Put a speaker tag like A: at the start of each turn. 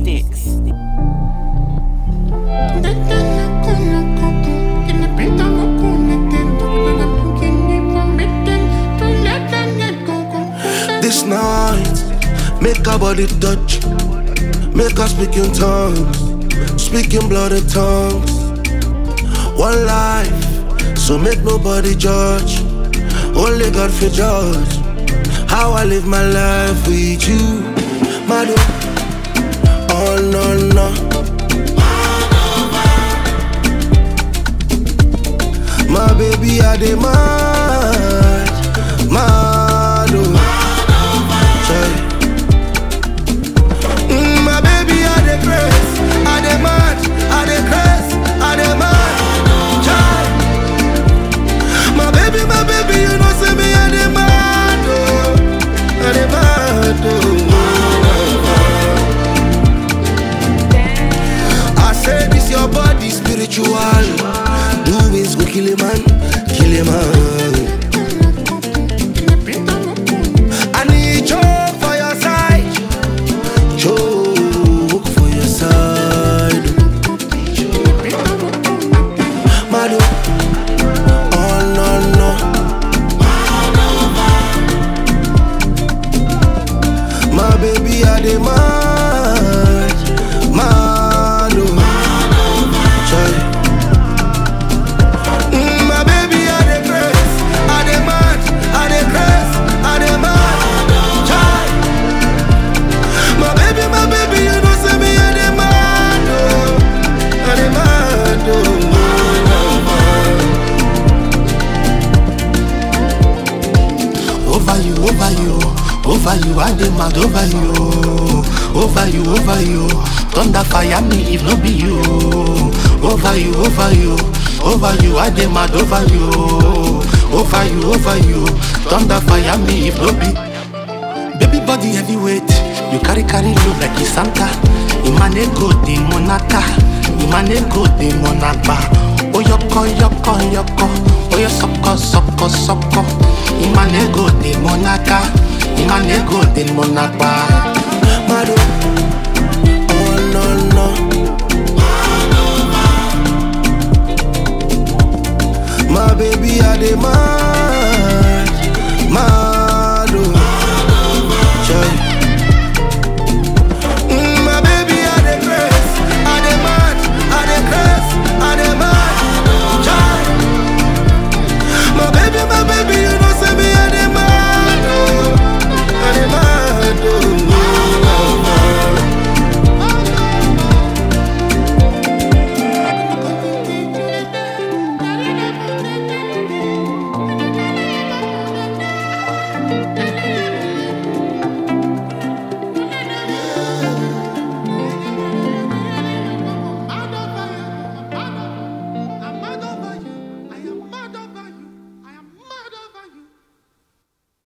A: Sticks.
B: This night, make our body touch, make us speak in tongues, speak in blood and tongues. One life, so make nobody judge, only God for judge. How I live my life with you, Mado. Oh no no. My baby I demand, Mado. My baby I the grace, I demand, I the grace, I demand. My baby, you know say me I demand, I demand. I say this your body spiritual, doings go kill a man, kill a man. I need joke for your side, joke for your side. Mado, oh no no. My baby I demand, Mado. My baby I the grace, I demand, I the grace, I demand. My baby, you know say me I demand, I demand. Over you, I demand over you. Thunder fire me if no be you. Over you, I demand over you. Over you, thunder fire me if no be. Baby body heavyweight, you carry load like a Santa. Imane go de monaka, Oyoko, oyo soko. Imane go de monaka, Mado, oh no no. My baby I demand.